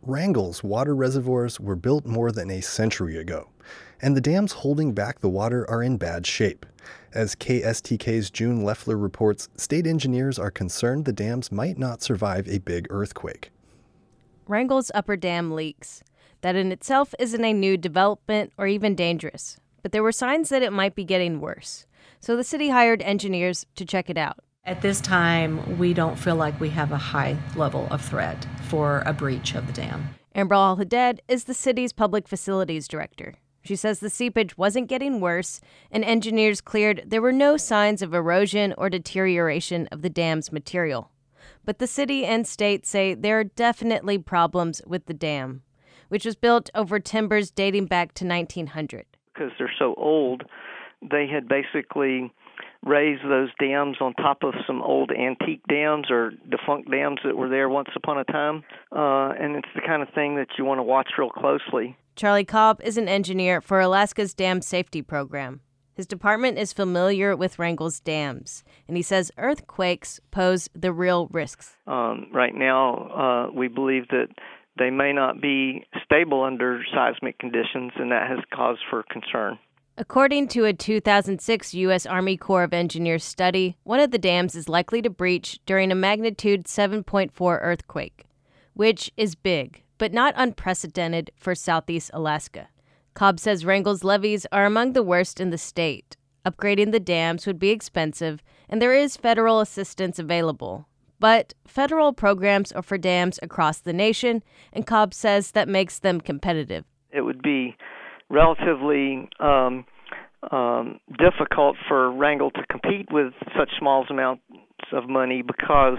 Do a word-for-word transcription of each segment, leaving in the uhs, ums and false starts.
Wrangell's water reservoirs were built more than a century ago, and the dams holding back the water are in bad shape. As K S T K's June Leffler reports, state engineers are concerned the dams might not survive a big earthquake. Wrangell's upper dam leaks. That in itself isn't a new development or even dangerous, but there were signs that it might be getting worse. So the city hired engineers to check it out. At this time, we don't feel like we have a high level of threat for a breach of the dam. Amber Al-Haddad is the city's public facilities director. She says the seepage wasn't getting worse, and engineers cleared there were no signs of erosion or deterioration of the dam's material. But the city and state say there are definitely problems with the dam, which was built over timbers dating back to nineteen hundred. Because they're so old, they had basically raised those dams on top of some old antique dams or defunct dams that were there once upon a time. Uh, and it's the kind of thing that you want to watch real closely. Charlie Cobb is an engineer for Alaska's Dam Safety Program. His department is familiar with Wrangell's dams, and he says earthquakes pose the real risks. Um, right now, uh, we believe that they may not be stable under seismic conditions, and that has cause for concern. According to a two thousand six U S Army Corps of Engineers study, one of the dams is likely to breach during a magnitude seven point four earthquake, which is big, but not unprecedented for southeast Alaska. Cobb says Wrangell's levees are among the worst in the state. Upgrading the dams would be expensive, and there is federal assistance available. But federal programs are for dams across the nation, and Cobb says that makes them competitive. It would be relatively um, um, difficult for Wrangell to compete with such small amounts of money because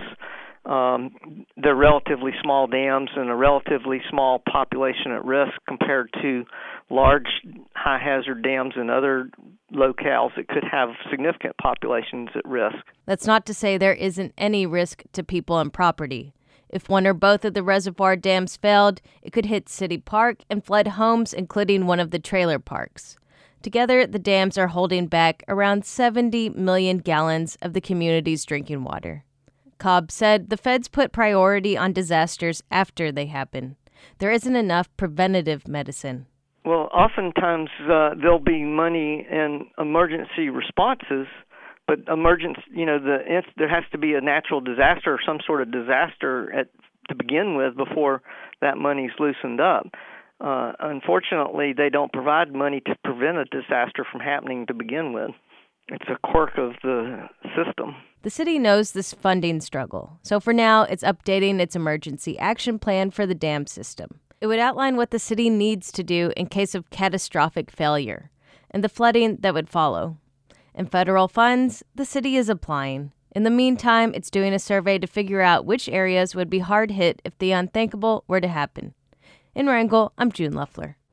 um, they're relatively small dams and a relatively small population at risk compared to large high-hazard dams in other locales that could have significant populations at risk. That's not to say there isn't any risk to people and property. If one or both of the reservoir dams failed, it could hit City Park and flood homes, including one of the trailer parks. Together, the dams are holding back around seventy million gallons of the community's drinking water. Cobb said the feds put priority on disasters after they happen. There isn't enough preventative medicine. Well, oftentimes uh, there'll be money in emergency responses, but emergence, you know, the if there has to be a natural disaster or some sort of disaster at, to begin with before that money's loosened up. Uh, unfortunately, they don't provide money to prevent a disaster from happening to begin with. It's a quirk of the system. The city knows this funding struggle, so for now, it's updating its emergency action plan for the dam system. It would outline what the city needs to do in case of catastrophic failure and the flooding that would follow. And federal funds, the city is applying. In the meantime, it's doing a survey to figure out which areas would be hard hit if the unthinkable were to happen. In Wrangell, I'm June Leffler.